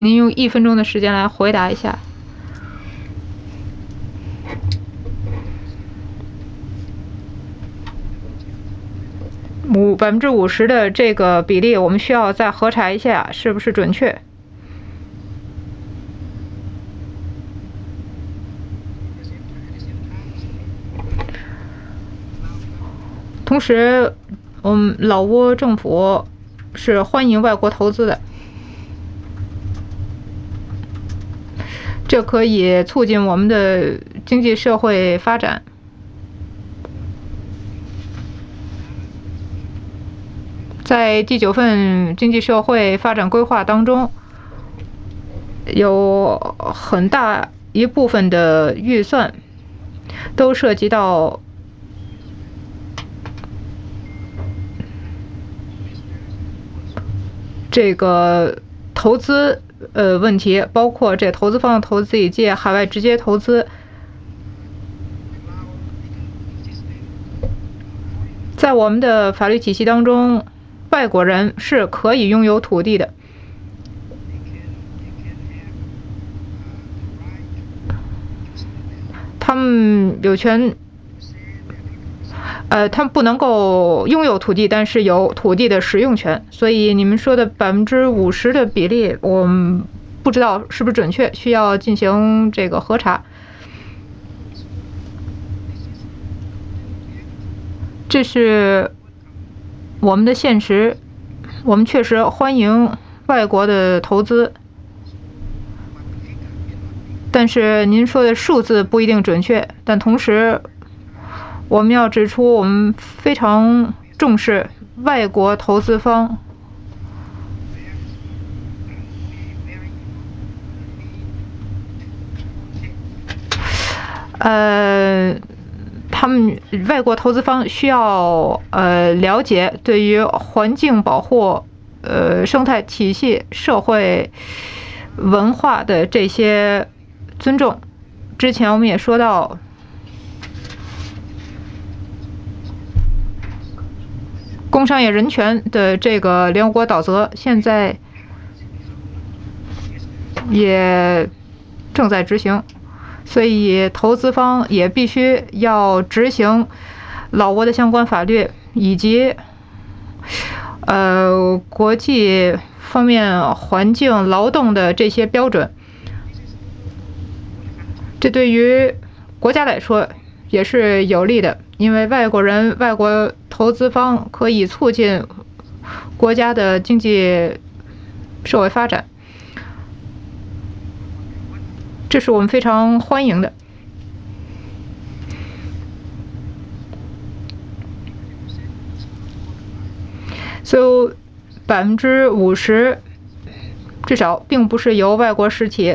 您用1分钟的时间来回答一下。50%的这个比例，我们需要再核查一下是不是准确。同时，我们老挝政府是欢迎外国投资的，这可以促进我们的经济社会发展。在第9份经济社会发展规划当中，有很大一部分的预算都涉及到这个投资问题，包括这投资方的投资以及海外直接投资。在我们的法律体系当中，外国人是可以拥有土地的，他们有权，他们不能够拥有土地，但是有土地的使用权。所以你们说的50%的比例，我们不知道是不是准确，需要进行这个核查。这是我们的现实，我们确实欢迎外国的投资，但是您说的数字不一定准确。但同时，我们要指出，我们非常重视外国投资方。他们外国投资方需要了解对于环境保护、生态体系、社会文化的这些尊重。之前我们也说到，工商业人权的这个联合国导则，现在也正在执行。所以投资方也必须要执行老挝的相关法律，以及国际方面环境、劳动的这些标准。这对于国家来说也是有利的，因为外国投资方可以促进国家的经济社会发展。这是我们非常欢迎的。所以50%至少并不是由外国实体